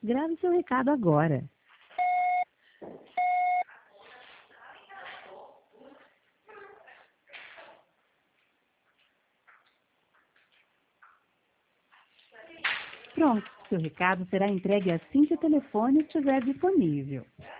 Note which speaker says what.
Speaker 1: Grave seu recado agora. Pronto, seu recado será entregue assim que o telefone estiver disponível.